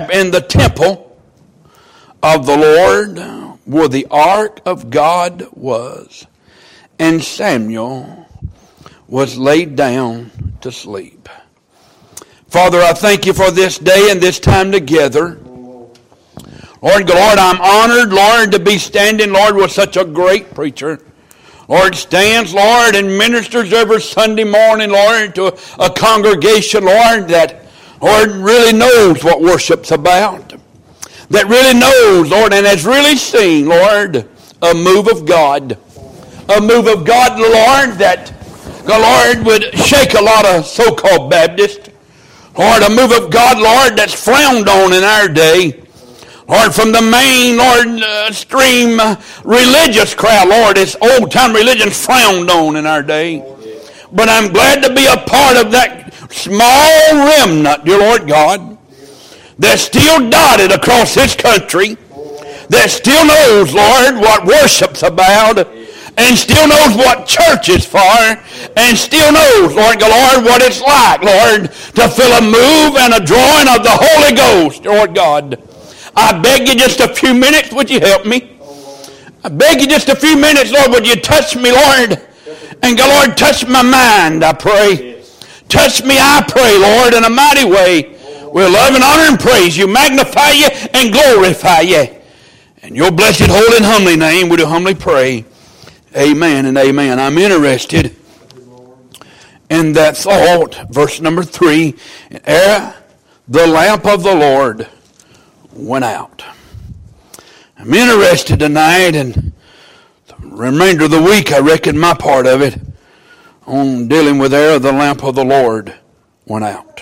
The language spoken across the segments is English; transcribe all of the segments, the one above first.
camp in the temple of the Lord where the ark of God was, and Samuel was laid down to sleep. Father, I thank you for this day and this time together. Lord, I'm honored, Lord, to be standing, Lord, with such a great preacher. Lord, stands, Lord, and ministers every Sunday morning, Lord, to a congregation, Lord, that, Lord, really knows what worship's about. That really knows, Lord, and has really seen, Lord, a move of God. A move of God, Lord, that the Lord would shake a lot of so-called Baptists. Lord, a move of God, Lord, that's frowned on in our day. Lord, from the main, Lord, stream religious crowd, Lord, it's old-time religion frowned on in our day. But I'm glad to be a part of that small remnant, dear Lord God, that's still dotted across this country, that still knows, Lord, what worship's about, and still knows what church is for, and still knows, Lord, what it's like, Lord, to feel a move and a drawing of the Holy Ghost, Lord God. I beg you just a few minutes, would you help me? I beg you just a few minutes, Lord, would you touch me, Lord? And Lord, touch my mind, I pray. Touch me, I pray, Lord, in a mighty way. We'll love and honor and praise you, magnify you, and glorify you. In your blessed, holy, and humbly name, we do humbly pray. Amen and amen. I'm interested in that thought, verse number 3. Ere the lamp of the Lord went out. I'm interested tonight, and the remainder of the week, I reckon my part of it, on dealing with ere the lamp of the Lord went out.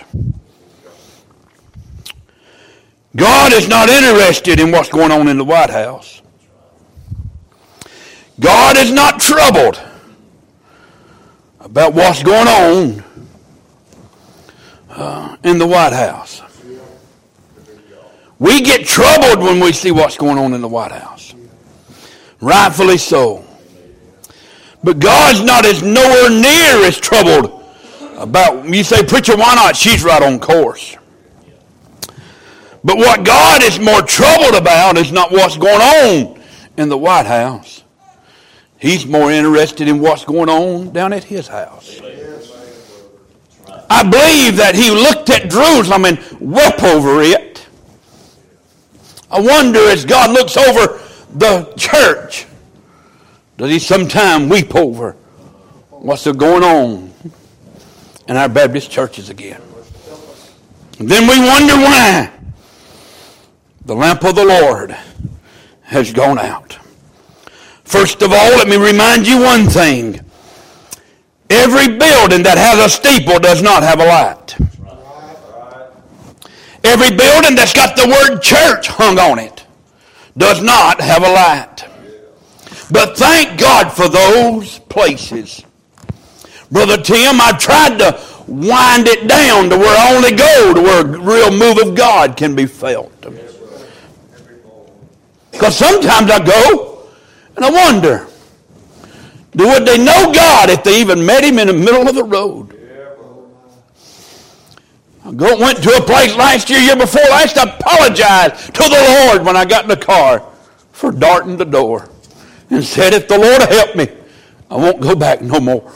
God is not interested in what's going on in the White House. God is not troubled about what's going on in the White House. We get troubled when we see what's going on in the White House. Rightfully so. But God's not as nowhere near as troubled about, you say, preacher, why not? She's right on course. But what God is more troubled about is not what's going on in the White House. He's more interested in what's going on down at his house. I believe that he looked at Jerusalem and wept over it. I wonder, as God looks over the church, does he sometime weep over what's going on in our Baptist churches again? And then we wonder why the lamp of the Lord has gone out. First of all, let me remind you one thing. Every building that has a steeple does not have a light. Every building that's got the word church hung on it does not have a light. But thank God for those places. Brother Tim, I've tried to wind it down to where I only go to where a real move of God can be felt. Because sometimes I go and I wonder, would they know God if they even met him in the middle of the road? I went to a place last year before last, I apologized to the Lord when I got in the car for darting the door and said, if the Lord will help me, I won't go back no more.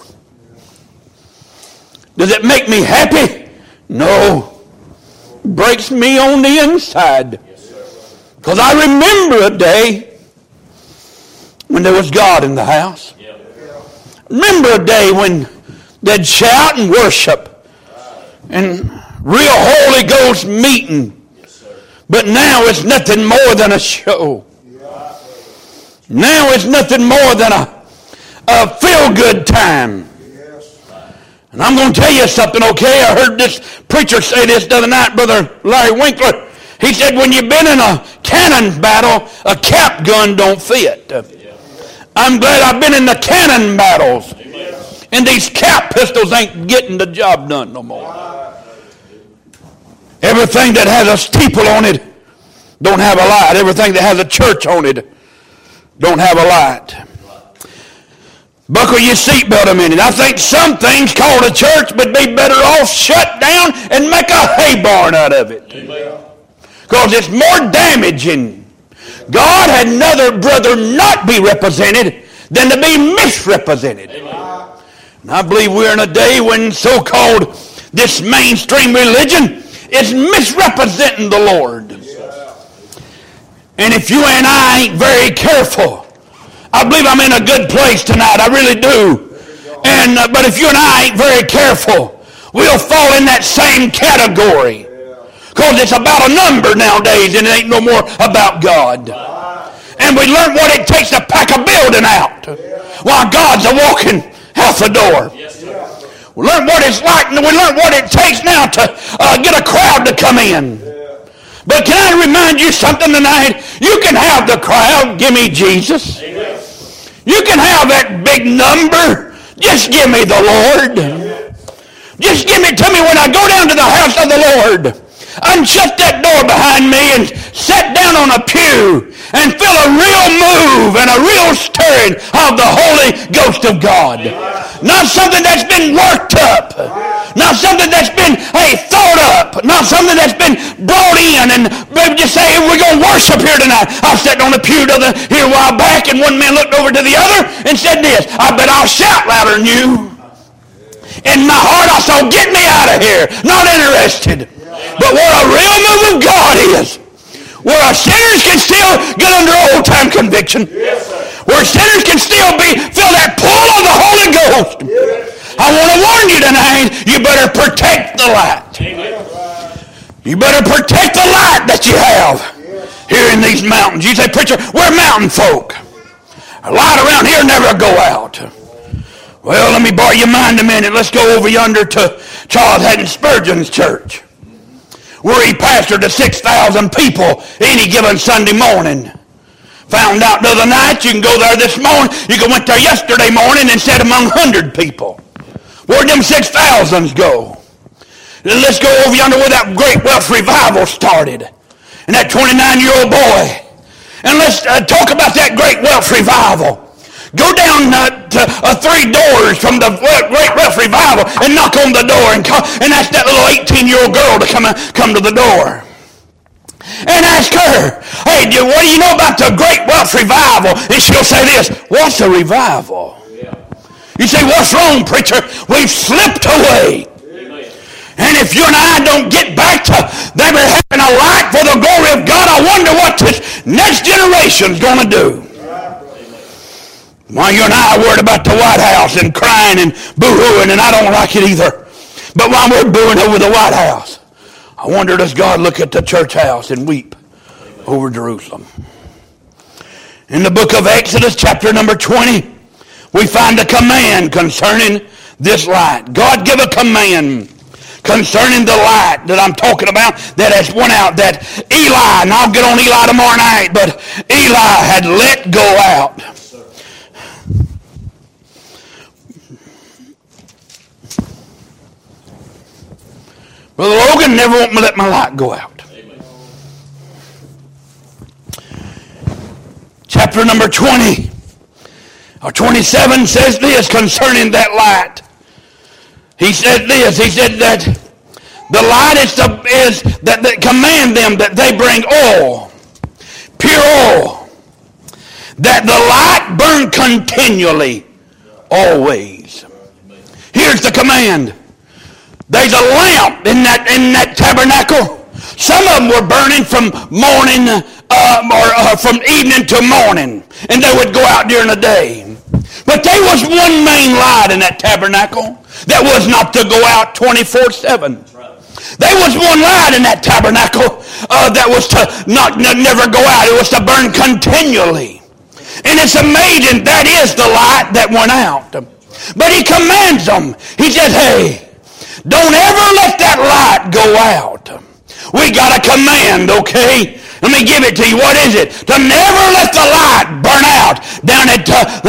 Does it make me happy? No. It breaks me on the inside. Because I remember a day when there was God in the house. Remember a day when they'd shout and worship and real Holy Ghost meeting. But now it's nothing more than a show. Now it's nothing more than a feel-good time. And I'm going to tell you something, okay? I heard this preacher say this the other night, Brother Larry Winkler. He said, when you've been in a cannon battle, a cap gun don't fit. I'm glad I've been in the cannon battles. And these cap pistols ain't getting the job done no more. Everything that has a steeple on it don't have a light. Everything that has a church on it don't have a light. Buckle your seatbelt a minute. I think some things called a church would be better off shut down and make a hay barn out of it. because it's more damaging. God had rather not be represented than to be misrepresented. And I believe we're in a day when so-called this mainstream religion is misrepresenting the Lord. And if you and I ain't very careful, I believe I'm in a good place tonight. I really do. But if you and I ain't very careful, we'll fall in that same category. Because it's about a number nowadays, and it ain't no more about God. And we learn what it takes to pack a building out while God's a-walking out the door. We learn what it's like, and we learn what it takes now to get a crowd to come in. But can I remind you something tonight? You can have the crowd. Give me Jesus. You can have that big number. Just give me the Lord. Just give it to me when I go down to the house of the Lord. Unshut that door behind me and sit down on a pew and feel a real move and a real stirring of the Holy Ghost of God. Not something that's been worked up. Not something that's been thought up. Not something that's been brought in and maybe just say, hey, we're going to worship here tonight. I sat on the pew here a while back, and one man looked over to the other and said this, I bet I'll shout louder than you. In my heart I saw, get me out of here. Not interested. But where a real move of God is, where sinners can still get under old-time conviction, where sinners can still feel that pull of the Holy Ghost. I want to warn you tonight, you better protect the light. You better protect the light that you have here in these mountains. You say, preacher, we're mountain folk. A light around here never go out. Well, let me borrow your mind a minute. Let's go over yonder to Charles Haddon Spurgeon's church, where he pastored to 6,000 people any given Sunday morning. Found out the other night, you can go there this morning, you can went there yesterday morning and sat among 100 people. Where'd them 6,000s go? Let's go over yonder where that great Welsh revival started, and that 29-year-old boy. And let's talk about that great Welsh revival. Go down to 3 doors from the great Welsh revival and knock on the door and ask that little 18-year-old girl to come to the door. And ask her, hey, what do you know about the great Welsh revival? And she'll say this, what's a revival? You say, what's wrong, preacher? We've slipped away. And if you and I don't get back to them having a light for the glory of God, I wonder what this next generation's going to do. While you and I are worried about the White House and crying and boo-hooing, and I don't like it either. But while we're booing over the White House, I wonder, does God look at the church house and weep over Jerusalem? In the book of Exodus, chapter number 20, we find a command concerning this light. God gave a command concerning the light that I'm talking about that has went out, that Eli, and I'll get on Eli tomorrow night, but Eli had let go out. Brother Logan never want me to let my light go out. Amen. Chapter number 20 or 27 says this concerning that light. He said this. He said that the light is that command them that they bring oil, pure oil, that the light burn continually, always. Here's the command. There's a lamp in that tabernacle. Some of them were burning from morning or from evening to morning, and they would go out during the day. But there was one main light in that tabernacle that was not to go out 24/7. There was one light in that tabernacle that was to never go out. It was to burn continually. And it's amazing, that is the light that went out. But he commands them. He said, hey, don't ever let that light go out. We got a command, okay? Let me give it to you. What is it? To never let the light burn out down at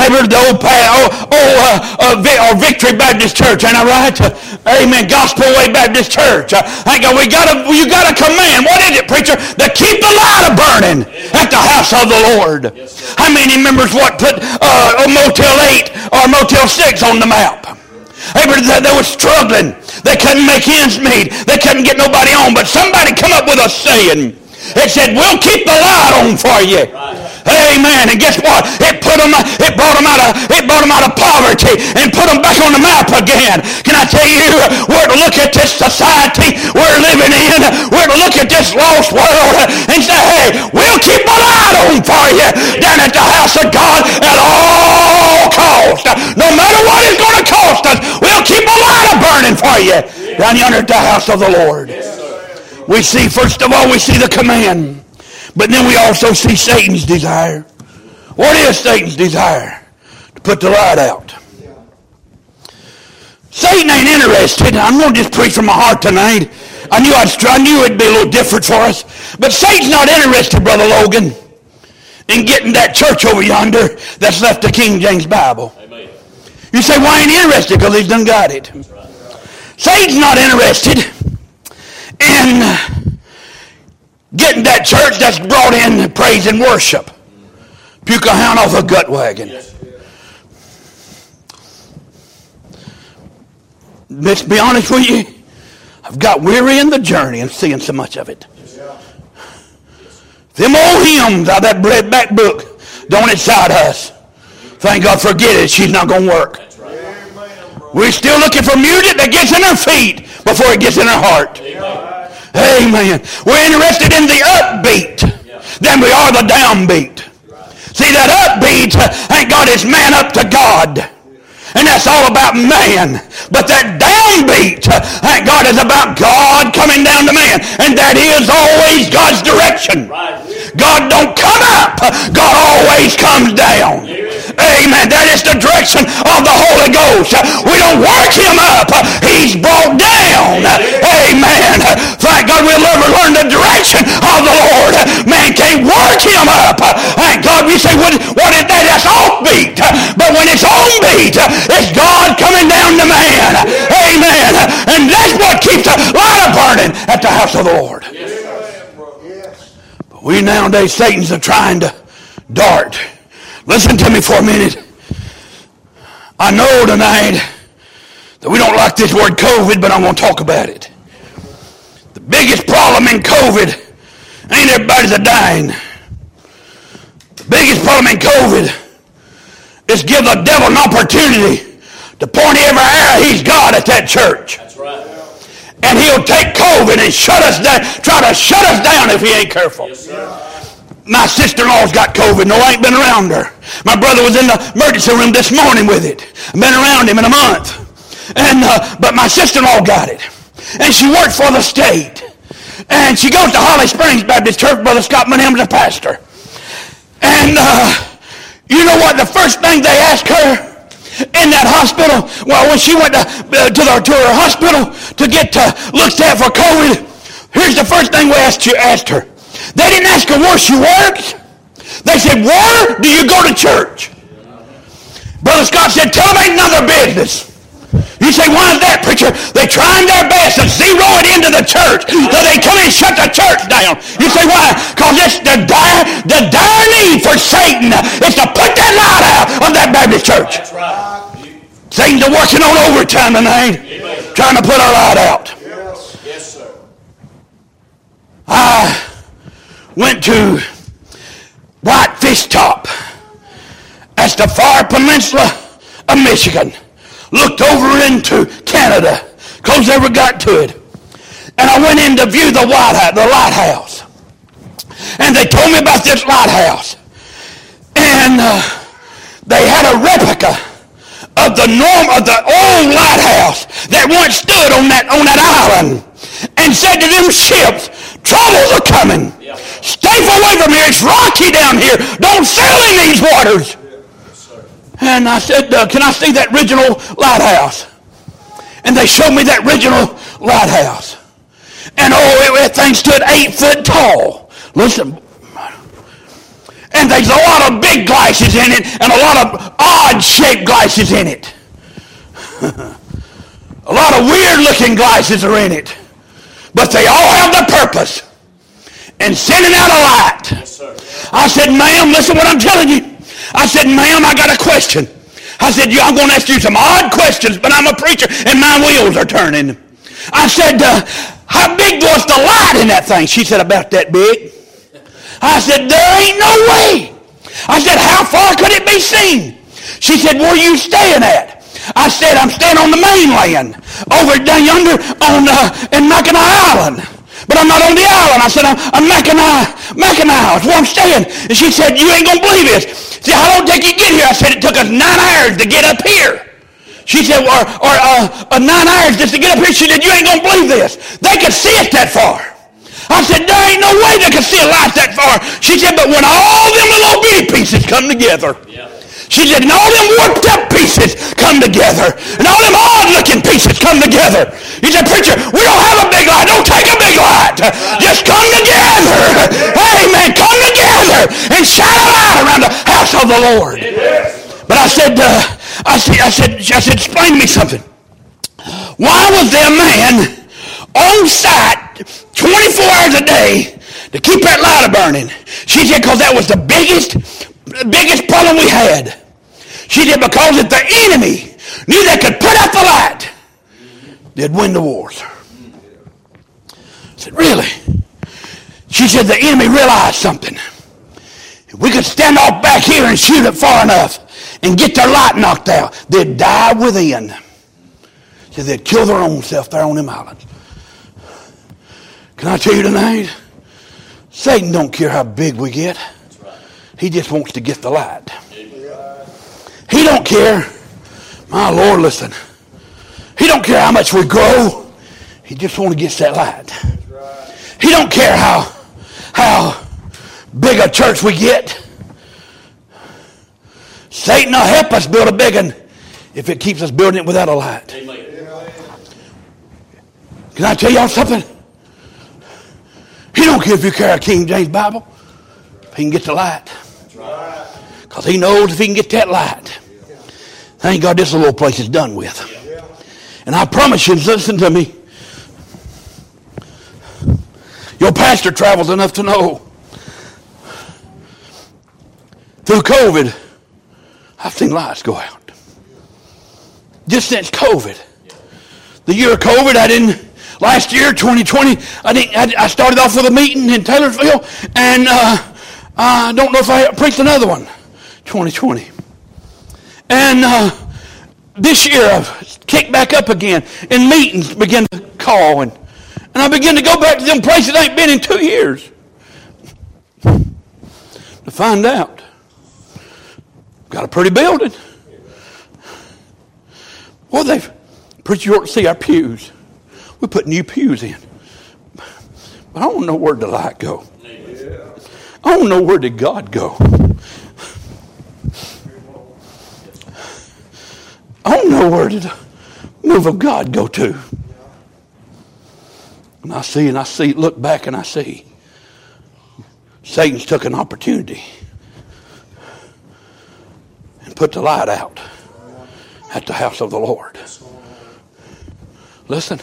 Victory Baptist Church. Ain't I right? Amen. Gospel Way Baptist Church. You got a command. What is it, preacher? To keep the light burning at the house of the Lord. Yes, how many members put Motel 8 or Motel 6 on the map? They were struggling. They couldn't make ends meet. They couldn't get nobody on. But somebody come up with a saying. It said, we'll keep the light on for you. Amen. And guess what? It brought them out of poverty and put them back on the map again. Can I tell you, we're to look at this society we're living in. We're to look at this lost world and say, hey, we'll keep the light on for you down at the house of God at all costs. No matter what it's going to cost us, we'll keep the light burning for you down yonder at the house of the Lord. We see, first of all, we see the command. But then we also see Satan's desire. What is Satan's desire? To put the light out. Satan ain't interested. I'm going to just preach from my heart tonight. I knew it'd be a little different for us. But Satan's not interested, Brother Logan, in getting that church over yonder that's left the King James Bible. Amen. You say, why ain't he interested? Because he's done got it. Right. Satan's not interested in getting that church that's brought in praise and worship. Puke a hound off a gut wagon. Yes. Let's be honest with you. I've got weary in the journey and seeing so much of it. Them old hymns out of that breadback book don't excite us. Thank God, forget it. She's not going to work. We're still looking for music that gets in her feet before it gets in her heart. Amen. We're interested in the upbeat than we are the downbeat. See, that upbeat ain't got its man up to God. And that's all about man. But that downbeat, thank God, is about God coming down to man. And that is always God's direction. God don't come up. God always comes down. Amen. That is the direction of the Holy Ghost. We don't work him up. He's brought down. Amen. Thank God we'll never learn the direction of the Lord. Man can't work him up. Thank God. You say, what is that? That's offbeat. But when it's on beat, it's God coming down to man. Amen. And that's what keeps the light burning at the house of the Lord. But we nowadays, Satan's trying to dart. Listen to me for a minute. I know tonight that we don't like this word COVID, but I'm going to talk about it. The biggest problem in COVID ain't everybody's dying. The biggest problem in COVID is give the devil an opportunity to point every arrow he's got at that church. That's right. And he'll take COVID and shut us down, try to shut us down if he ain't careful. Yes, sir. My sister-in-law's got COVID. No, I ain't been around her. My brother was in the emergency room this morning with it. I've been around him in a month. But my sister-in-law got it. And she worked for the state. And she goes to Holly Springs Baptist Church. Brother Scott Manham's a pastor. And you know what? The first thing they asked her in that hospital, well, when she went to her hospital to get looked at for COVID, here's the first thing we asked her. They didn't ask her where she works. They said, where do you go to church? Brother Scott said, tell them ain't none of their business. You say, why is that, preacher? They're trying their best to zero it into the church so they come and shut the church down. You say, why? Because it's the dire need for Satan is to put that light out of that Baptist church. That's right. Satan's working on overtime tonight, trying to put our light out. Yes, sir. I went to Whitefish Top. That's the far peninsula of Michigan. Looked over into Canada. Close ever got to it. And I went in to view the lighthouse. And they told me about this lighthouse. And they had a replica of the old lighthouse that once stood on that island. And said to them ships, troubles are coming. Stay away from here. It's rocky down here. Don't sail in these waters. And I said, can I see that original lighthouse? And they showed me that original lighthouse. And that thing stood 8 foot tall. Listen. And there's a lot of big glasses in it and a lot of odd-shaped glasses in it. A lot of weird-looking glasses are in it. But they all have the purpose in sending out a light. Yes, sir. I said, ma'am, listen what I'm telling you. I said, ma'am, I got a question. I said, I'm going to ask you some odd questions, but I'm a preacher and my wheels are turning. I said, how big was the light in that thing? She said, about that big. I said, there ain't no way. I said, how far could it be seen? She said, where are you staying at? I said, I'm staying on the mainland, over down yonder in Mackinac Island. But I'm not on the island. I said, I'm Mackinac. That's where I'm staying. And she said, you ain't going to believe this. She said, how long did it take you to get here? I said, it took us 9 hours to get up here. She said, or 9 hours just to get up here. She said, you ain't going to believe this. They could see it that far. I said, there ain't no way they could see a light that far. She said, but when all them little bitty pieces come together, she said, and all them warped up pieces come together, and all them odd-looking pieces come together. He said, preacher, we don't have a big light. Don't take a big light. Just come together. Amen. Come together and shine a light around the house of the Lord. But I said, explain to me something. Why was there a man on site 24 hours a day to keep that light burning? She said, because that was the biggest problem we had. She said, because if the enemy knew they could put out the light, they'd win the wars. I said, really? She said, the enemy realized something. If we could stand off back here and shoot it far enough and get their light knocked out, they'd die within. She said, they'd kill their own self there on them islands. Can I tell you tonight? Satan don't care how big we get. He just wants to get the light. He don't care. My Lord, listen. He don't care how much we grow. He just wants to get that light. He don't care how big a church we get. Satan will help us build a big one if it keeps us building it without a light. Can I tell y'all something? He don't care if you carry a King James Bible. If he can get the light. Because he knows if he can get that light, thank God this little place is done with. And I promise you, listen to me. Your pastor travels enough to know. Through COVID, I've seen lights go out. Just since COVID. The year of COVID, last year, 2020, I started off with a meeting in Taylorsville, and I don't know if I preached another one, 2020. And this year I've kicked back up again, and meetings begin to call, and I begin to go back to them places I ain't been in 2 years to find out. Got a pretty building. Well, preacher, you ought to see our pews. We put new pews in. But I don't know where the light go. I don't know where did God go. I don't know where did the move of God go to. And I see, look back and I see Satan's took an opportunity and put the light out at the house of the Lord. Listen,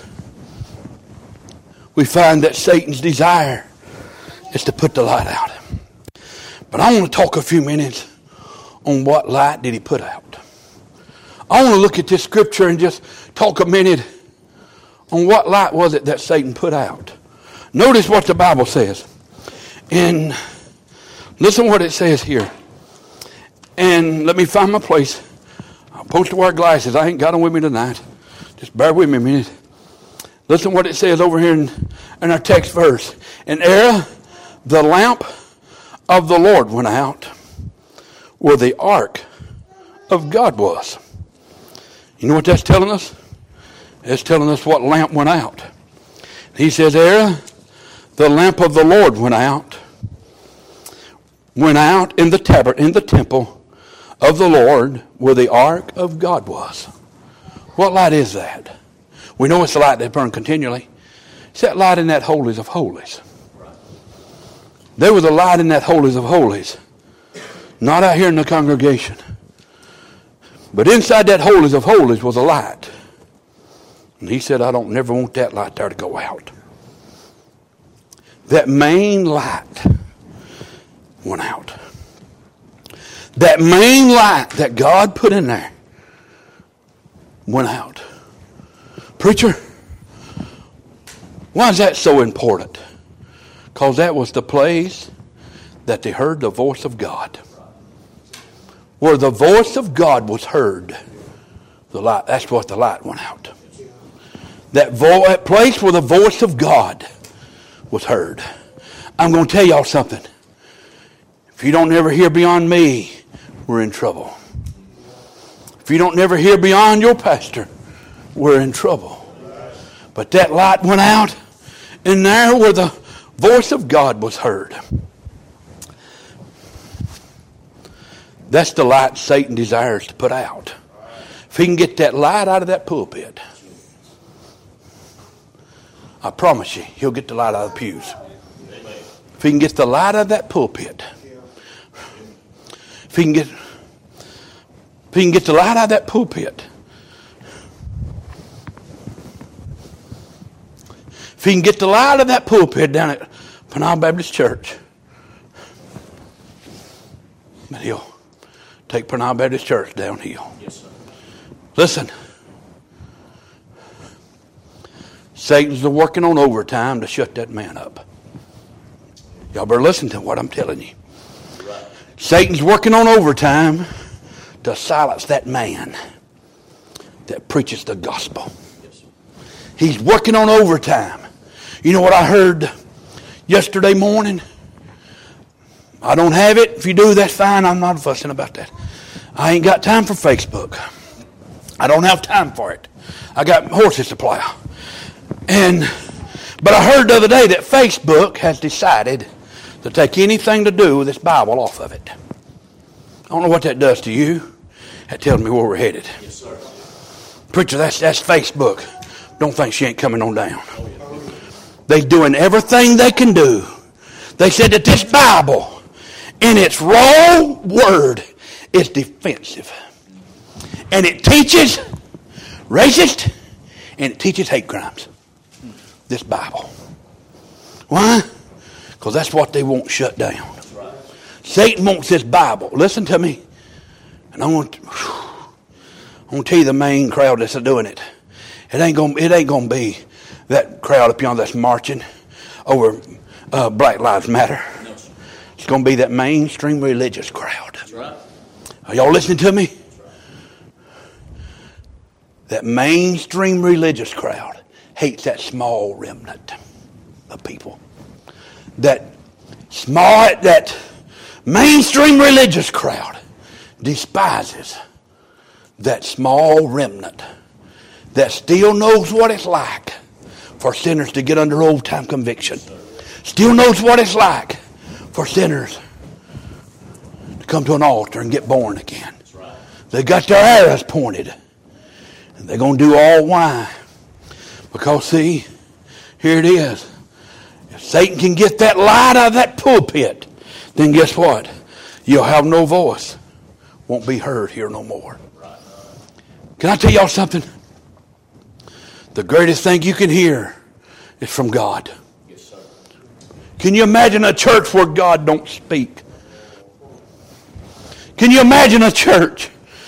we find that Satan's desire is to put the light out. But I want to talk a few minutes on what light did he put out. I want to look at this scripture and just talk a minute on what light was it that Satan put out. Notice what the Bible says. And listen what it says here. And let me find my place. I'm supposed to wear glasses. I ain't got them with me tonight. Just bear with me a minute. Listen what it says over here in our text verse. And ere the lamp of the Lord went out, where the ark of God was. You know what that's telling us? It's telling us what lamp went out. He says, ere the lamp of the Lord went out in the temple of the Lord, where the ark of God was. What light is that? We know it's the light that burned continually. It's that light in that holies of holies. There was a light in that holies of holies. Not out here in the congregation. But inside that holies of holies was a light. And he said, I don't never want that light there to go out. That main light went out. That main light that God put in there went out. Preacher, Why is that so important? Because that was the place that they heard the voice of God. Where the voice of God was heard, the light, that's what the light went out. That place where the voice of God was heard. I'm going to tell y'all something. If you don't ever hear beyond me, we're in trouble. If you don't never hear beyond your pastor, we're in trouble. But that light went out, and there where the voice of God was heard. That's the light Satan desires to put out. If he can get that light out of that pulpit, I promise you, he'll get the light out of the pews. If he can get the light out of that pulpit, if he can get the light out of that pulpit, if he can get the light out of that pulpit down at Pinal Baptist Church, but he'll take Pinal Baptist Church downhill. Yes, sir. Listen, Satan's working on overtime to shut that man up. Y'all better listen to what I'm telling you. Right. Satan's working on overtime to silence that man that preaches the gospel. Yes, he's working on overtime. You know what I heard yesterday morning? I don't have it. If you do, that's fine. I'm not fussing about that. I ain't got time for Facebook. I don't have time for it. I got horses to plow. But I heard the other day that Facebook has decided to take anything to do with this Bible off of it. I don't know what that does to you. That tells me where we're headed. Yes, sir. Preacher, that's Facebook. Don't think she ain't coming on down. They're doing everything they can do. They said that this Bible, in its raw word, is defensive. And it teaches racist, and it teaches hate crimes. This Bible. Why? Because that's what they won't shut down. Right. Satan wants this Bible. Listen to me. And I want to tell you the main crowd that's doing it. It ain't gonna be that crowd up yonder that's marching over Black Lives Matter. No. It's gonna be that mainstream religious crowd. That's right. Are y'all listening to me? That's right. That mainstream religious crowd hates that small remnant of people. That mainstream religious crowd despises that small remnant that still knows what it's like for sinners to get under old time conviction. Still knows what it's like for sinners to come to an altar and get born again. They got their arrows pointed. And they're going to do all why. Because, see, here it is. If Satan can get that light out of that pulpit, then guess what? You'll have no voice. Won't be heard here no more. Can I tell y'all something? The greatest thing you can hear is from God. Yes, sir. Can you imagine a church where God don't speak? Can you imagine a church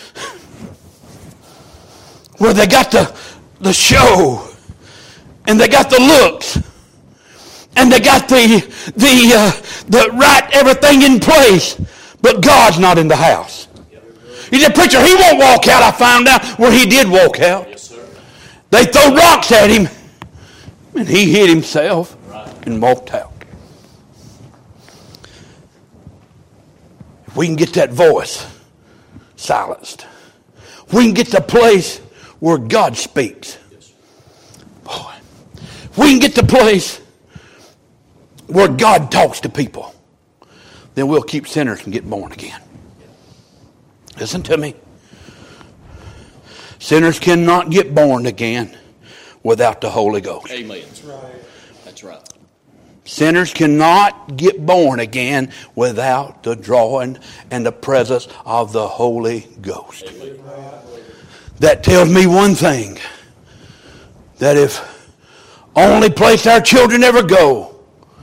where they got the show, and they got the looks, and they got the right everything in place, but God's not in the house? He said, preacher, he won't walk out. I found out where he did walk out. Yes, sir. They threw rocks at him, and he hit himself and walked out. If we can get that voice silenced, if we can get the place where God speaks, boy, if we can get the place where God talks to people, then we'll keep sinners from getting born again. Listen to me. Sinners cannot get born again without the Holy Ghost. Amen. That's right. That's right. Sinners cannot get born again without the drawing and the presence of the Holy Ghost. Amen. That tells me one thing. That if only place our children ever go,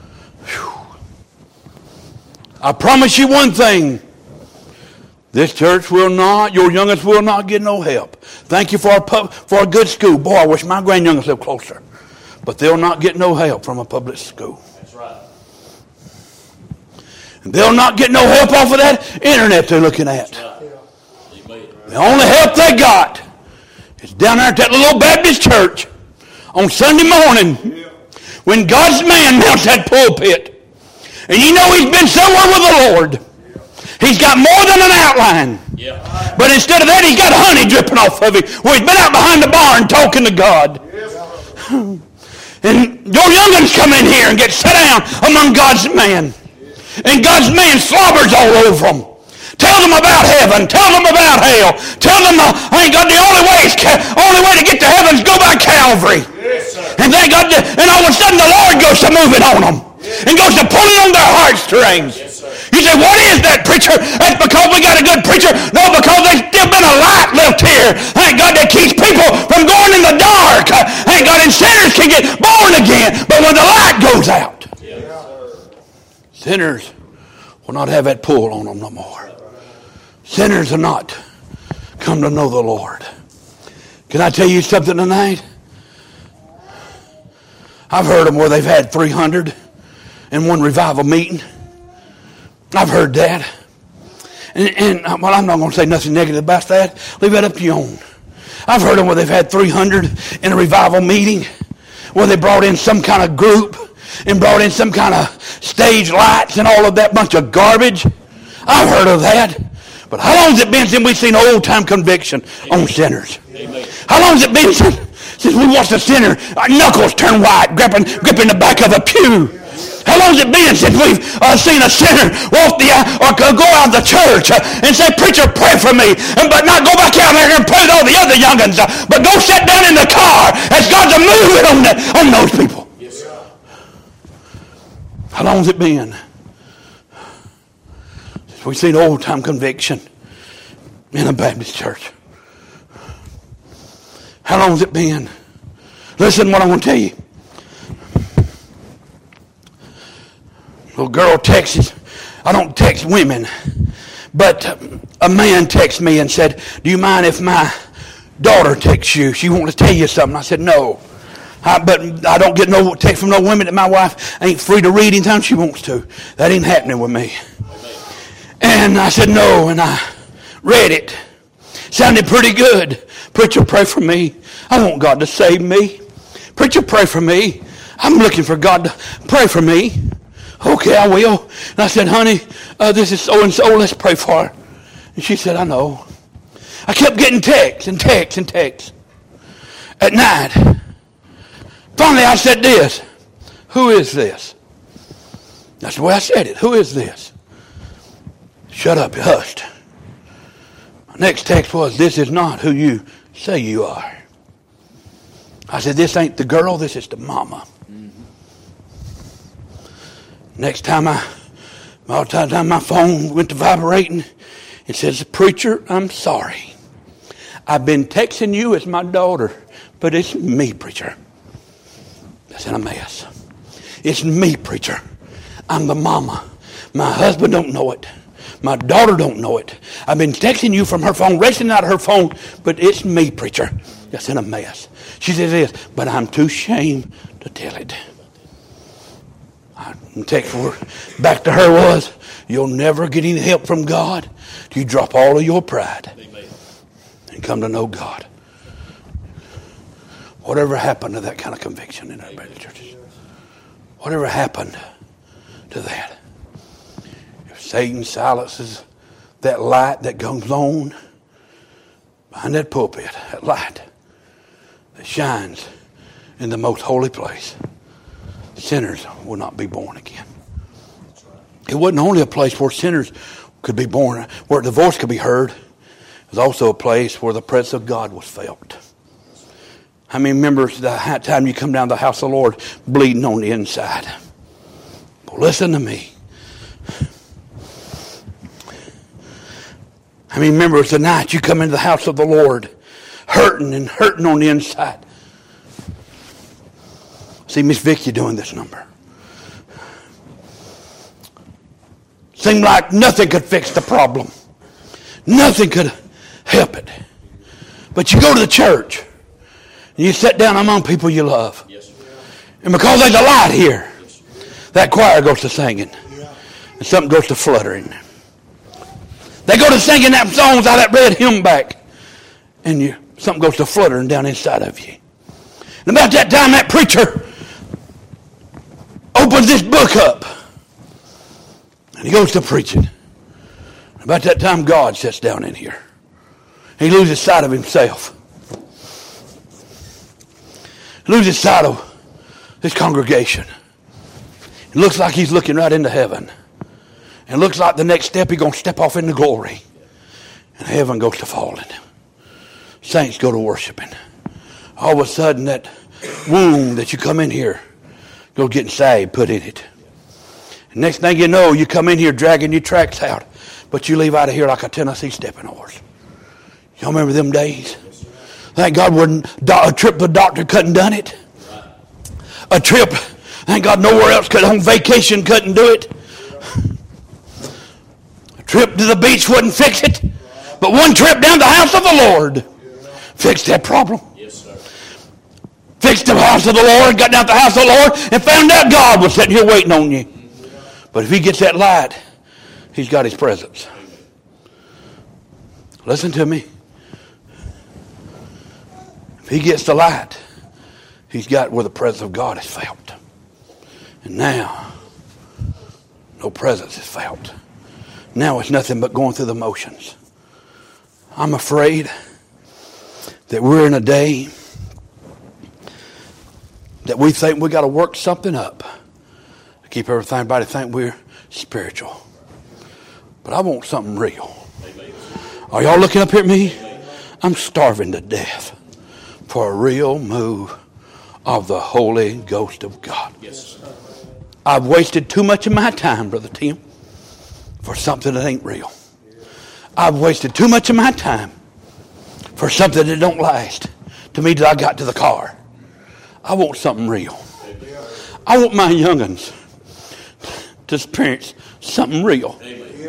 I promise you one thing. This church will not, your youngest will not get no help. Thank you for a good school. Boy, I wish my grandyoungest lived closer. but they'll not get no help from a public school. That's right. And they'll not get no help off of that internet they're looking at. The only help they got is down there at that little Baptist church on Sunday morning when God's man mounts that pulpit. And you know he's been somewhere with the Lord. He's got more than an outline. Yeah. But instead of that, he's got honey dripping off of him where he's been out behind the barn talking to God. And your young'uns come in here and get set down among God's man. And God's man slobbers all over them. Tell them about heaven. Tell them about hell. Tell them, the only way to get to heaven is go by Calvary. Yes, and thank God, and all of a sudden the Lord goes to moving on them. And goes to pulling on their heartstrings. Yes, You say, what is that, preacher? That's because we got a good preacher. No, because there's still been a light left here. Thank God that keeps people from going in the dark. Thank God, and sinners can get born again. But when the light goes out, sinners will not have that pull on them no more. Sinners will not come to know the Lord. Can I tell you something tonight? I've heard them where they've had 300 in one revival meeting. I've heard that. And well, I'm not going to say nothing negative about that. Leave that up to you own. I've heard them where they've had 300 in a revival meeting, where they brought in some kind of group and brought in some kind of stage lights and all of that bunch of garbage. I've heard of that. But how long has it been since we've seen old-time conviction on sinners? How long has it been since we watched a sinner, our knuckles turn white, gripping the back of a pew? How long has it been since we've seen a sinner walk the aisle or go out of the church and say, preacher, pray for me, but not go back out there and pray with all the other young'uns, but go sit down in the car as God's moving on those people? Yes, sir. How long has it been since we've seen old-time conviction in a Baptist church? How long has it been? Listen what I'm going to tell you. Little girl texts. I don't text women, but a man texted me and said, do you mind if my daughter texts you? She wants to tell you something. I said, no. But I don't get no text from no women that my wife ain't free to read anytime she wants to. That ain't happening with me. And I said, no, and I read it. Sounded pretty good. Preacher, pray for me. I want God to save me. Preacher, pray for me. I'm looking for God to pray for me. Okay, I will. And I said, honey, this is so-and-so. Let's pray for her. And she said, I know. I kept getting texts and texts and texts. At night, finally I said this. Who is this? That's the way I said it. Who is this? Shut up, you hushed. My next text was, this is not who you say you are. I said, this ain't the girl, this is the mama. Next time my phone went to vibrating, it says, preacher, I'm sorry. I've been texting you as my daughter, but it's me, preacher. That's in a mess. It's me, preacher. I'm the mama. My husband don't know it. My daughter don't know it. I've been texting you from her phone, racing out of her phone, but it's me, preacher. That's in a mess. She says this, but I'm too ashamed to tell it. The text back to her was, you'll never get any help from God till you drop all of your pride and come to know God. Whatever happened to that kind of conviction in our Baptist churches? Whatever happened to that? If Satan silences that light that comes on behind that pulpit, that light that shines in the most holy place, sinners will not be born again. It wasn't only a place where sinners could be born, where the voice could be heard. It was also a place where the presence of God was felt. How many members the time you come down to the house of the Lord bleeding on the inside? Well, listen to me. How many members the night you come into the house of the Lord hurting on the inside? See Miss Vicky doing this number. Seemed like nothing could fix the problem. Nothing could help it. But you go to the church and you sit down among people you love. Yes. And because there's a light here, that choir goes to singing. And something goes to fluttering. They go to singing that songs out of that red hymn back. And something goes to fluttering down inside of you. And about that time, that preacher opens this book up. And he goes to preaching. About that time, God sits down in here. He loses sight of himself. He loses sight of his congregation. It looks like he's looking right into heaven. And it looks like the next step he's going to step off into glory. And heaven goes to falling. Saints go to worshiping. All of a sudden, that wound that you come in here goes getting sag put in it. And next thing you know, you come in here dragging your tracks out. But you leave out of here like a Tennessee stepping horse. Y'all remember them days? Thank God a trip the doctor couldn't done it. A trip, thank God nowhere else could, on vacation couldn't do it. A trip to the beach wouldn't fix it. But one trip down to the house of the Lord fixed that problem. Yes, sir. Fixed the house of the Lord, got down to the house of the Lord, and found out God was sitting here waiting on you. But if he gets that light, he's got his presence. Listen to me. If he gets the light, he's got where the presence of God is felt. And now, no presence is felt. Now it's nothing but going through the motions. I'm afraid that we're in a day that we think we got to work something up to keep everybody think we're spiritual. But I want something real. Are y'all looking up here at me? I'm starving to death for a real move of the Holy Ghost of God. I've wasted too much of my time, Brother Tim, for something that ain't real. I've wasted too much of my time for something that don't last to me till I got to the car. I want something real. I want my young'uns to experience something real.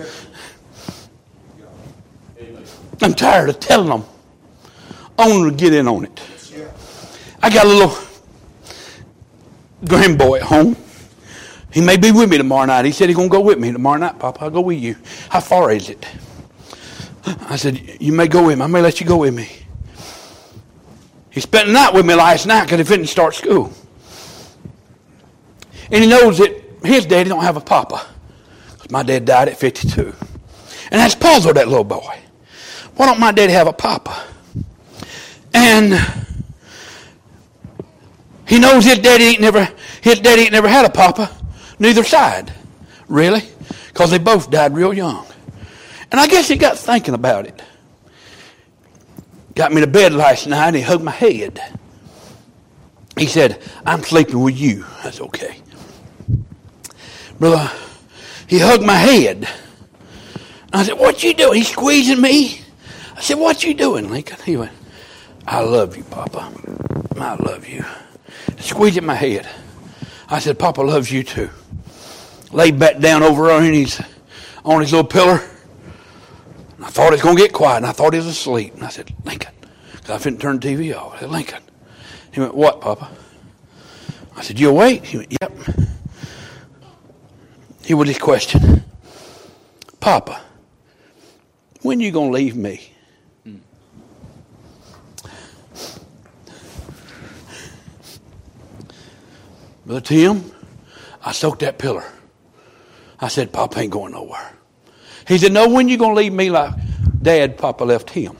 I'm tired of telling them. I want them to get in on it. I got a little grandboy at home. He may be with me tomorrow night. He said he's going to go with me tomorrow night, Papa. I'll go with you. How far is it? I said, you may go with me. I may let you go with me. He spent the night with me last night because he didn't start school. And he knows that his daddy don't have a papa. My dad died at 52. And that's puzzled that little boy. Why don't my daddy have a papa? And he knows his daddy ain't never had a papa, neither side. Really? Because they both died real young. And I guess he got thinking about it. Got me to bed last night and he hugged my head. He said, I'm sleeping with you. That's okay. Brother, he hugged my head. I said, what you doing? He's squeezing me. I said, what you doing, Lincoln? He went, I love you, Papa. I love you. Squeezing my head. I said, Papa loves you too. Laid back down over on his little pillar. And I thought it was going to get quiet, and I thought he was asleep. And I said, Lincoln, because I couldn't turn the TV off. I said, Lincoln. He went, what, Papa? I said, you awake? He went, yep. Here was his question. Papa, when you going to leave me? Brother Tim, I soaked that pillar. I said, Papa ain't going nowhere. He said, no, when you going to leave me like Dad, Papa left him?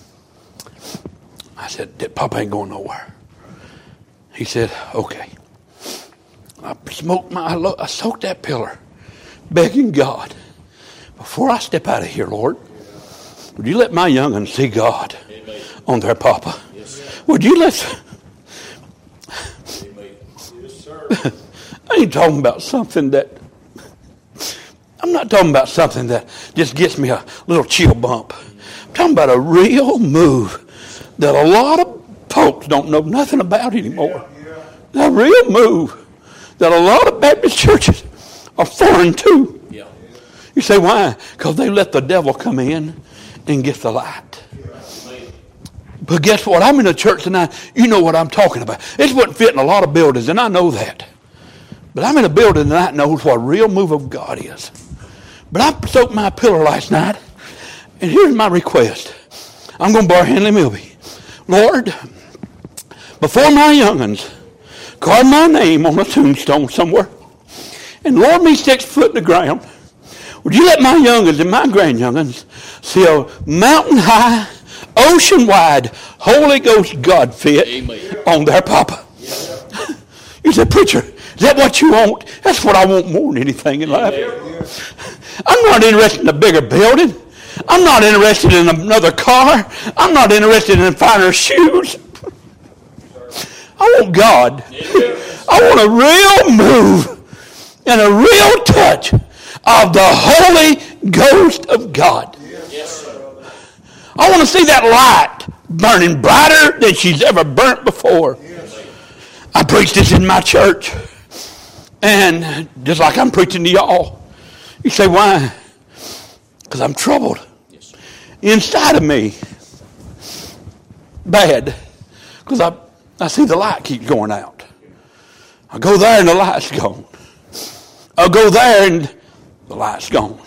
I said, Papa ain't going nowhere. He said, okay. I soaked that pillar, begging God, before I step out of here, Lord, would you let my young'uns see God on their Papa? Yes, would you let... I ain't talking about something that... I'm not talking about something that just gets me a little chill bump. I'm talking about a real move that a lot of folks don't know nothing about anymore. A real move that a lot of Baptist churches are foreign to. You say, why? Because they let the devil come in and get the light. But guess what? I'm in a church tonight. You know what I'm talking about. This wouldn't fit in a lot of buildings, and I know that. But I'm in a building tonight that knows what a real move of God is. But I soaked my pillow last night, and here's my request. I'm going to borrow Henley Milby. Lord, before my young'uns carve my name on a tombstone somewhere, and lower me 6 foot in the ground, would you let my young'uns and my grandyoung'uns see a mountain high, ocean wide, Holy Ghost God fit on their papa? You said, preacher, is that what you want? That's what I want more than anything in life. I'm not interested in a bigger building. I'm not interested in another car. I'm not interested in finer shoes. I want God. I want a real move and a real touch of the Holy Ghost of God. I want to see that light burning brighter than she's ever burnt before. I preached this in my church. And just like I'm preaching to y'all. You say, why? Because I'm troubled. Inside of me. Bad. Because I see the light keeps going out. I go there and the light's gone. I'll go there and the light's gone.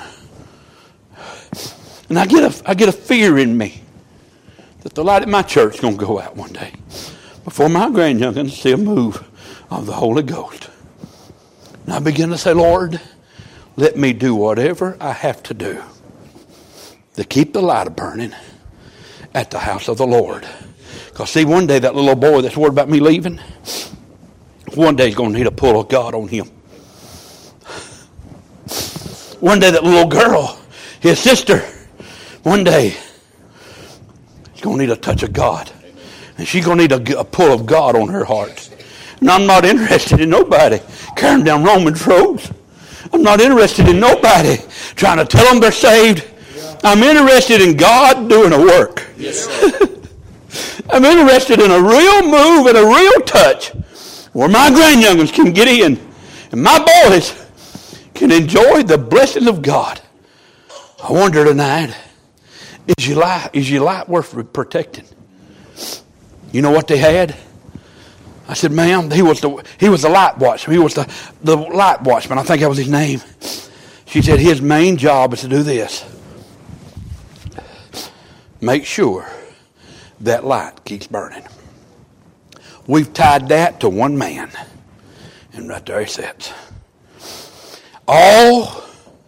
And I get a fear in me that the light at my church is going to go out one day before my grandyoungins see a move of the Holy Ghost. And I begin to say, Lord, let me do whatever I have to do to keep the light burning at the house of the Lord. Because see, one day that little boy that's worried about me leaving, one day he's going to need a pull of God on him. One day that little girl, his sister, one day she's going to need a touch of God. And she's going to need a pull of God on her heart. And I'm not interested in nobody carrying down Romans roads. I'm not interested in nobody trying to tell them they're saved. I'm interested in God doing a work. Yes, I'm interested in a real move and a real touch where my grandyoungins can get in and my boys can enjoy the blessings of God. I wonder tonight, is your light worth protecting? You know what they had? I said, ma'am, he was the light watchman. He was the light watchman. I think that was his name. She said his main job is to do this. Make sure that light keeps burning. We've tied that to one man. And right there he sits. All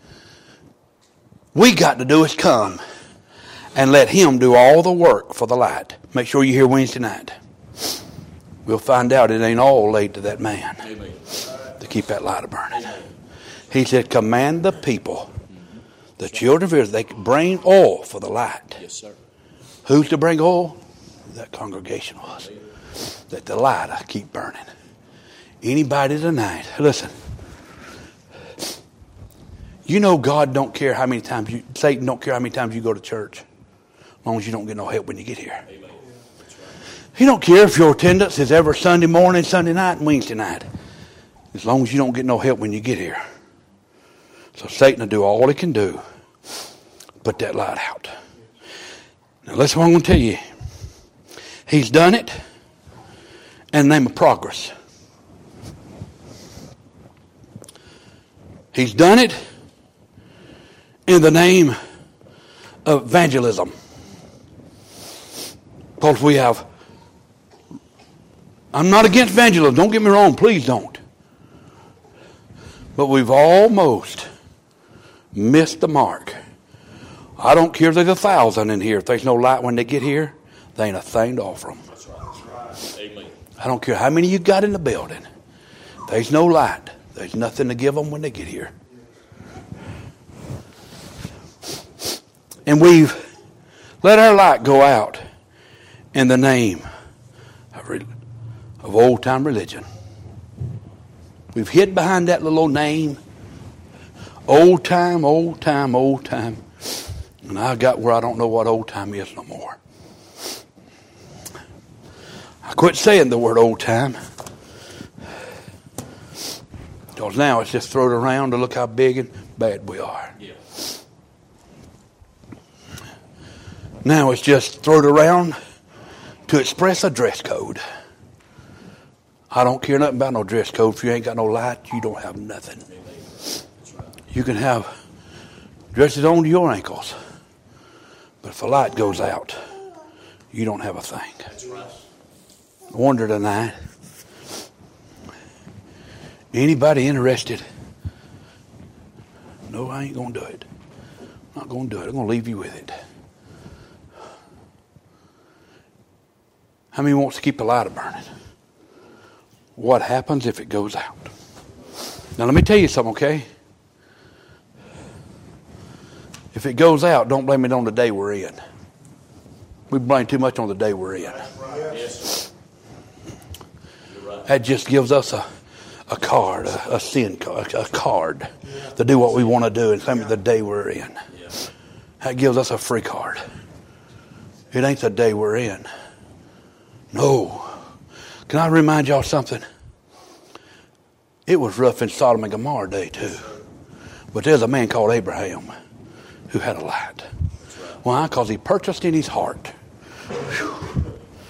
we got to do is come and let him do all the work for the light. Make sure you're here Wednesday night. We'll find out it ain't all laid to that man. Amen. To keep that light burning. Amen. He said, command the people, the children of Israel, they bring oil for the light. Yes, sir. Who's to bring oil? That congregation was. That the light keep burning. Anybody tonight, listen. You know God don't care how many times Satan don't care how many times you go to church. As long as you don't get no help when you get here. Amen. He don't care if your attendance is every Sunday morning, Sunday night, and Wednesday night. As long as you don't get no help when you get here. So Satan will do all he can do. Put that light out. Now listen what I'm going to tell you. He's done it in the name of progress. He's done it in the name of evangelism. Because we have... I'm not against evangelism. Don't get me wrong. Please don't. But we've almost missed the mark. I don't care if there's 1,000 in here. If there's no light when they get here, there ain't a thing to offer them. That's right. Amen. I don't care how many you got in the building. If there's no light, there's nothing to give them when they get here. And we've let our light go out in the name of old-time religion. We've hid behind that little old name. Old time, old time, old time. And I got where I don't know what old time is no more. I quit saying the word old time. Because now it's just thrown around to look how big and bad we are. Yeah. Now it's just thrown around to express a dress code. I don't care nothing about no dress code. If you ain't got no light, you don't have nothing. You can have dresses on to your ankles, but if a light goes out, you don't have a thing. I wonder tonight, anybody interested? No, I ain't going to do it. I'm not going to do it. I'm going to leave you with it. How many wants to keep the light burning? What happens if it goes out? Now let me tell you something, okay? If it goes out, don't blame it on the day we're in. We blame too much on the day we're in. Yes. That just gives us a card, a sin card, a card to do what we want to do and tell me the day we're in. That gives us a free card. It ain't the day we're in. No. Can I remind y'all something? It was rough in Sodom and Gomorrah day too. But there's a man called Abraham who had a light. Why? Because he purchased in his heart. Whew.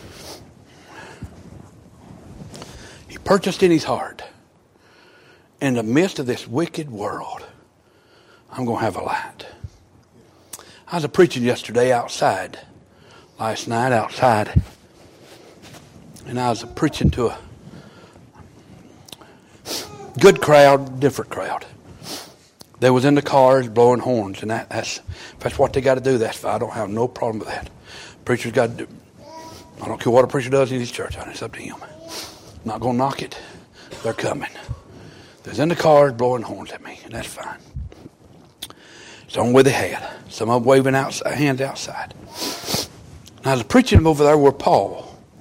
He purchased in his heart. In the midst of this wicked world, I'm going to have a light. I was preaching yesterday outside. Last night outside. And I was preaching to a good crowd, different crowd. They was in the cars blowing horns, and that's what they got to do. I don't have no problem with that. Preacher's got to do. I don't care what a preacher does in his church. It's up to him. I'm not going to knock it. They're coming. They're in the cars blowing horns at me, and that's fine. It's on where they had. Some of them waving hands outside. And I was preaching over there where Paul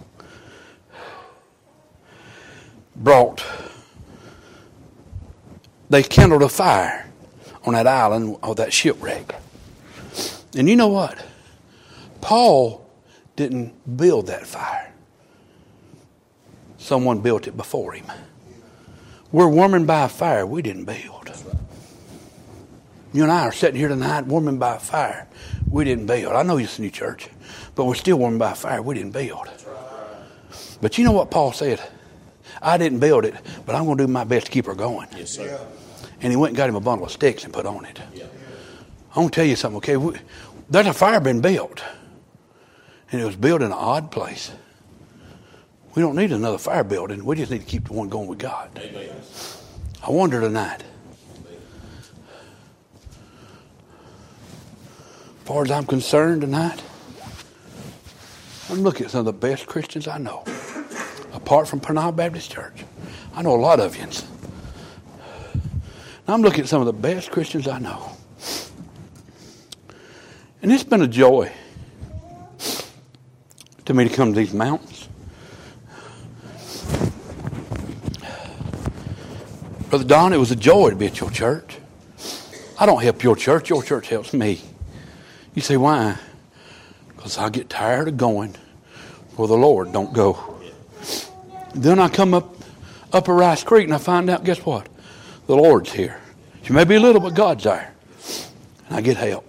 they kindled a fire on that island of that shipwreck. And you know what? Paul didn't build that fire. Someone built it before him. We're warming by a fire we didn't build. You and I are sitting here tonight warming by a fire we didn't build. I know it's a new church, but we're still warming by a fire we didn't build. But you know what Paul said? I didn't build it, but I'm going to do my best to keep her going. Yes, sir. And he went and got him a bundle of sticks and put on it. Yeah. I'm going to tell you something, okay? There's a fire been built. And it was built in an odd place. We don't need another fire building. We just need to keep the one going with God. Amen. I wonder tonight. As far as I'm concerned tonight, I'm looking at some of the best Christians I know. Apart from Pinal Baptist Church. I know a lot of you. I'm looking at some of the best Christians I know. And it's been a joy to me to come to these mountains. Brother Don, it was a joy to be at your church. I don't help your church helps me. You say, why? Because I get tired of going where the Lord don't go. Then I come up a Rice Creek and I find out, guess what? The Lord's here. She may be little, but God's there. And I get help.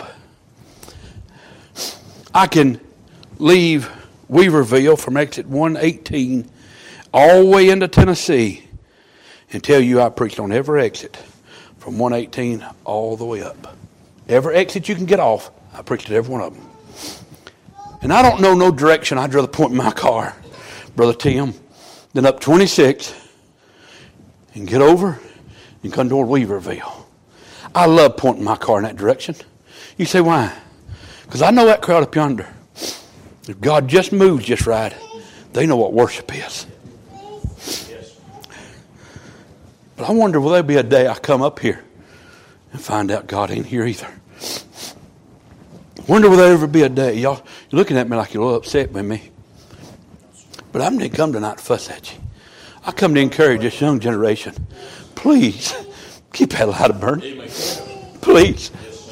I can leave Weaverville from exit 118 all the way into Tennessee and tell you I preached on every exit from 118 all the way up. Every exit you can get off, I preached at every one of them. And I don't know no direction. I'd rather point my car, Brother Tim, than up 26 and get over and come toward Weaverville. I love pointing my car in that direction. You say, why? Because I know that crowd up yonder. If God just moves just right, they know what worship is. But I wonder, will there be a day I come up here and find out God ain't here either? I wonder, will there ever be a day? Y'all, you're looking at me like you're a little upset with me. But I didn't come tonight to fuss at you. I come to encourage this young generation. Please, keep that light burning. Please.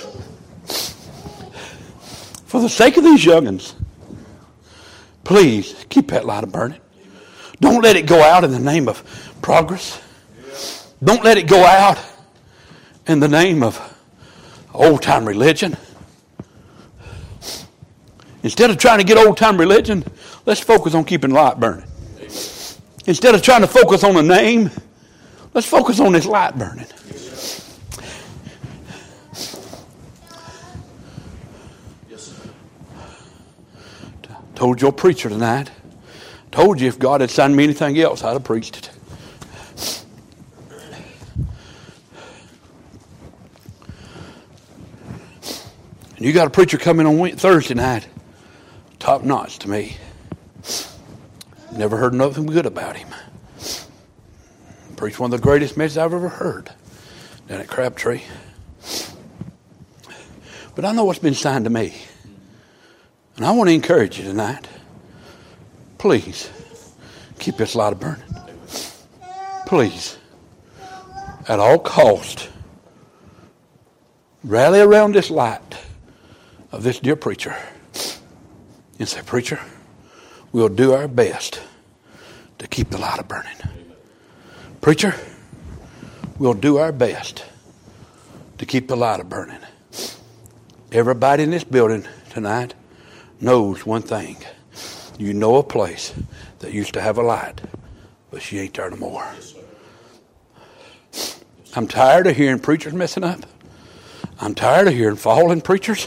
For the sake of these young'uns, please, keep that light burning. Don't let it go out in the name of progress. Don't let it go out in the name of old-time religion. Instead of trying to get old-time religion, Let's focus on keeping the light burning. Instead of trying to focus on a name, let's focus on this light burning. Told your preacher tonight. Told you if God had signed me anything else, I'd have preached it. And you got a preacher coming on Thursday night. Top notch to me. Never heard nothing good about him. Preached one of the greatest messages I've ever heard down at Crabtree. But I know what's been signed to me. And I want to encourage you tonight. Please, keep this light burning. Please, at all cost, rally around this light of this dear preacher and say, preacher, we'll do our best to keep the light burning. Preacher, we'll do our best to keep the light burning. Everybody in this building tonight knows one thing. You know a place that used to have a light, but she ain't there no more. I'm tired of hearing preachers messing up. I'm tired of hearing falling preachers.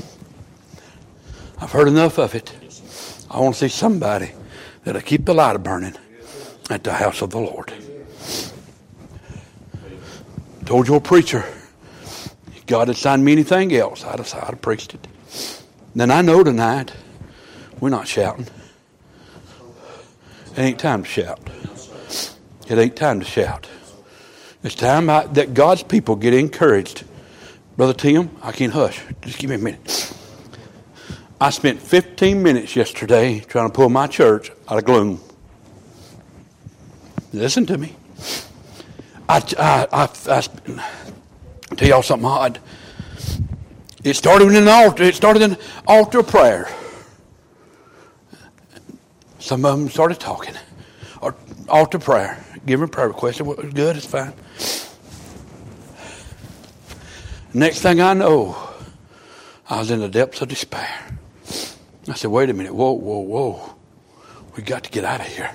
I've heard enough of it. I want to see somebody that'll keep the light burning at the house of the Lord. Told your preacher, if God had signed me anything else, I'd have preached it. Then I know tonight, we're not shouting. It ain't time to shout. It ain't time to shout. It's time that God's people get encouraged. Brother Tim, I can't hush. Just give me a minute. I spent 15 minutes yesterday trying to pull my church out of gloom. Listen to me. I tell y'all something odd. It started in an altar. It started in altar prayer. Some of them started talking. Or altar prayer. Giving prayer requests. It was good. It's fine. Next thing I know, I was in the depths of despair. I said, wait a minute. Whoa. We got to get out of here.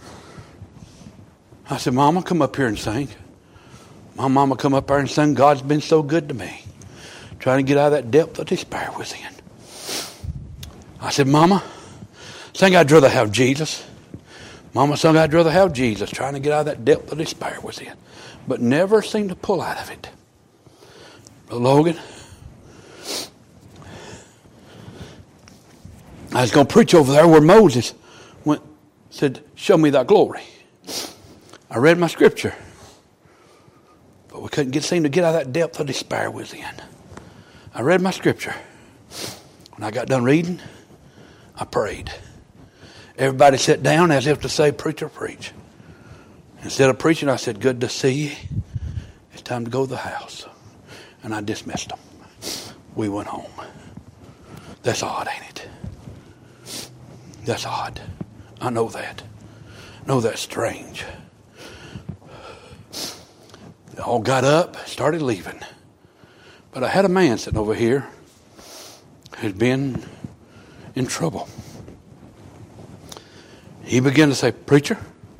I said, Mama, come up here and sing. My mama come up there and sing, God's been so good to me. Trying to get out of that depth of despair was in. I said, Mama, sing I'd rather have Jesus. Mama sung I'd rather have Jesus. Trying to get out of that depth of despair was in. But never seemed to pull out of it. Brother Logan, I was going to preach over there where Moses said, show me thy glory. I read my scripture. But we couldn't seem to get out of that depth of despair was in. I read my scripture. When I got done reading, I prayed. Everybody sat down as if to say, preacher, preach. Instead of preaching, I said, good to see you. It's time to go to the house. And I dismissed them. We went home. That's odd, ain't it? That's odd. I know that. I know that's strange. They all got up, started leaving. But I had a man sitting over here who'd been in trouble. He began to say, preacher,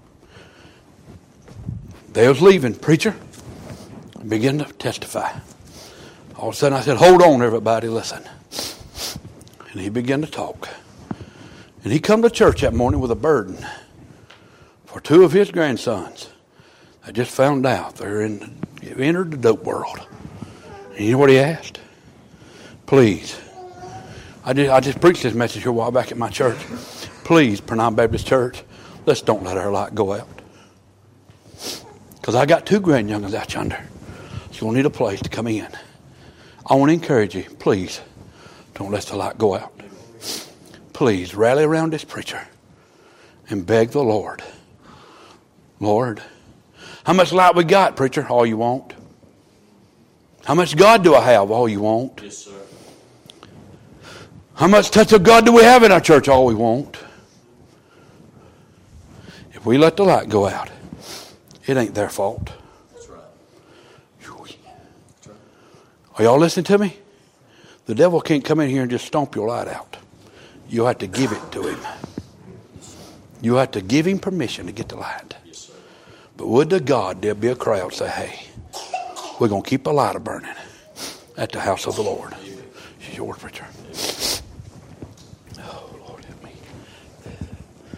they was leaving, preacher. I began to testify. All of a sudden I said, hold on everybody, listen. And he began to talk. And he come to church that morning with a burden for two of his grandsons. I just found out they're entered the dope world. And you know what he asked? Please. I just preached this message here a while back at my church. Please, Pernod Baptist Church, let's don't let our light go out. Because I got two grandyoungins out yonder. So you'll need a place to come in. I want to encourage you, please, don't let the light go out. Please, rally around this preacher and beg the Lord. Lord, how much light we got, preacher? All you want. How much God do I have? All you want. Yes, sir. How much touch of God do we have in our church? All we want. If we let the light go out, it ain't their fault. That's right. That's right. Are y'all listening to me? The devil can't come in here and just stomp your light out. You'll have to give it to him. You have to give him permission to get the light. Yes, sir. But would to God there'll be a crowd say, hey, we're going to keep a light burning at the house of the Lord. She's yours, preacher.